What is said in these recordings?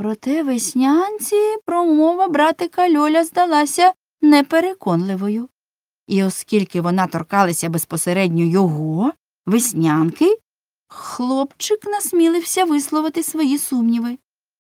Проте Веснянці промова братика Льоля здалася непереконливою. І оскільки вона торкалася безпосередньо його, Веснянки, хлопчик насмілився висловити свої сумніви.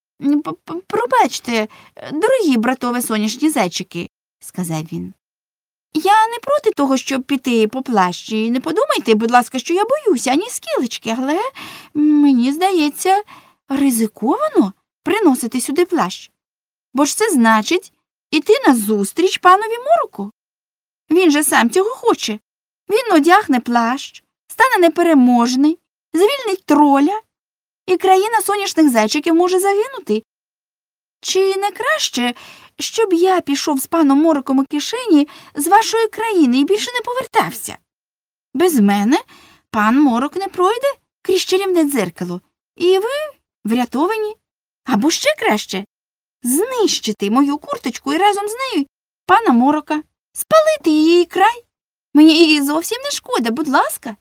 «Пробачте, дорогі братове сонячні зайчики», – сказав він. «Я не проти того, щоб піти по плащі. Не подумайте, будь ласка, що я боюся, ані скілечки, але, мені здається, ризиковано приносити сюди плащ. Бо ж це значить іти назустріч панові Мороку. Він же сам цього хоче. Він одягне плащ, стане непереможний, звільнить троля, і країна сонячних зайчиків може загинути. Чи не краще, щоб я пішов з паном Мороком у кишені з вашої країни і більше не повертався? Без мене пан Морок не пройде крізь чарівне дзеркало, і ви врятовані. Або ще краще – знищити мою курточку і разом з нею пана Морока, спалити її край. Мені її зовсім не шкода, будь ласка».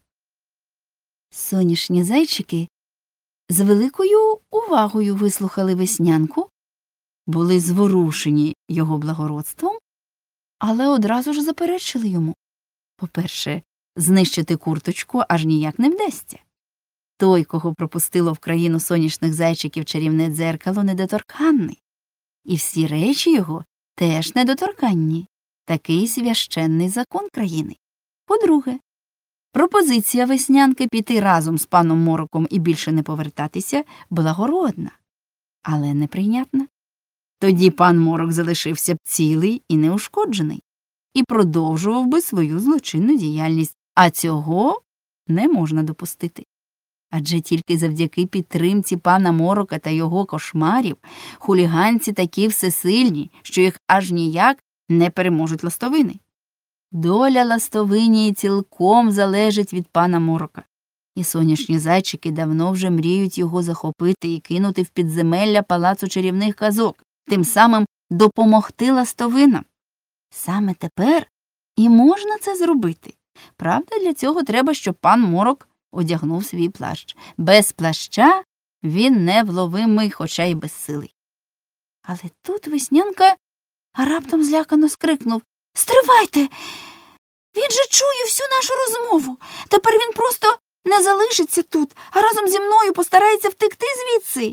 Сонячні зайчики з великою увагою вислухали Веснянку, були зворушені його благородством, але одразу ж заперечили йому. По-перше, знищити курточку аж ніяк не вдасться. Той, кого пропустило в країну сонячних зайчиків чарівне дзеркало, недоторканний. І всі речі його теж недоторканні. Такий священний закон країни. По-друге, пропозиція Веснянки піти разом з паном Мороком і більше не повертатися благородна, але неприйнятна. Тоді пан Морок залишився б цілий і неушкоджений і продовжував би свою злочинну діяльність, а цього не можна допустити. Адже тільки завдяки підтримці пана Морока та його кошмарів хуліганці такі всесильні, що їх аж ніяк не переможуть ластовини. Доля ластовині цілком залежить від пана Морока. І сонячні зайчики давно вже мріють його захопити і кинути в підземелля палацу чарівних казок, тим самим допомогти ластовинам. Саме тепер і можна це зробити. Правда, для цього треба, щоб пан Морок одягнув свій плащ. Без плаща він невловимий, хоча й безсилий. Але тут Веснянка раптом злякано скрикнув: «Стривайте! Він же чує всю нашу розмову. Тепер він просто не залишиться тут, а разом зі мною постарається втекти звідси».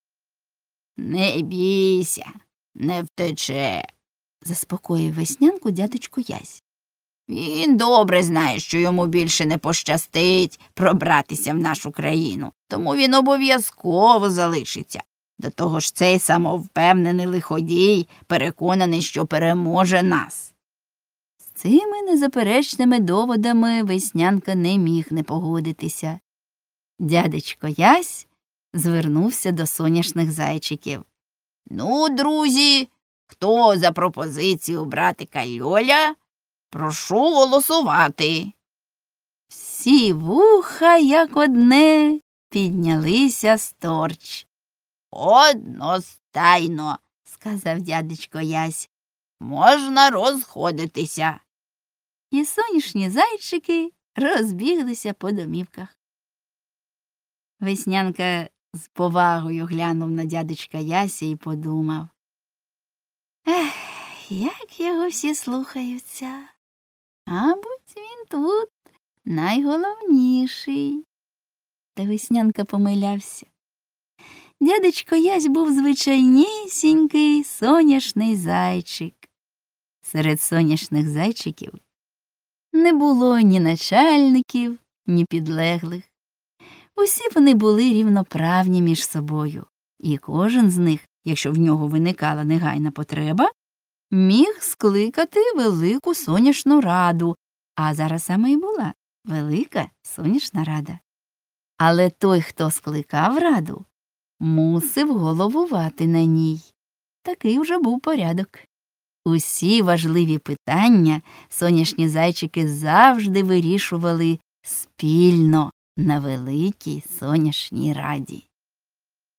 «Не бійся, не втече», – заспокоїв Веснянку дядечко Ясь. «Він добре знає, що йому більше не пощастить пробратися в нашу країну, тому він обов'язково залишиться. До того ж цей самовпевнений лиходій переконаний, що переможе нас». З цими незаперечними доводами Веснянка не міг не погодитися. Дядечко Ясь звернувся до соняшних зайчиків. «Ну, друзі, хто за пропозицію братика Льоля? Прошу голосувати». Всі вуха, як одне, піднялися сторч. «Одностайно», – сказав дядечко Ясь, – «можна розходитися». І сонячні зайчики розбіглися по домівках. Веснянка з повагою глянув на дядечка Яся і подумав: «Ех, як його всі слухаються. Мабуть, він тут найголовніший». Та Веснянка помилявся. Дядечко Ясь був звичайнісінький соняшний зайчик. Серед соняшних зайчиків не було ні начальників, ні підлеглих. Усі вони були рівноправні між собою, і кожен з них, якщо в нього виникала негайна потреба, міг скликати велику соняшну раду, а зараз саме і була велика соняшна рада. Але той, хто скликав раду, мусив головувати на ній. Такий вже був порядок. Усі важливі питання соняшні зайчики завжди вирішували спільно на великій соняшній раді.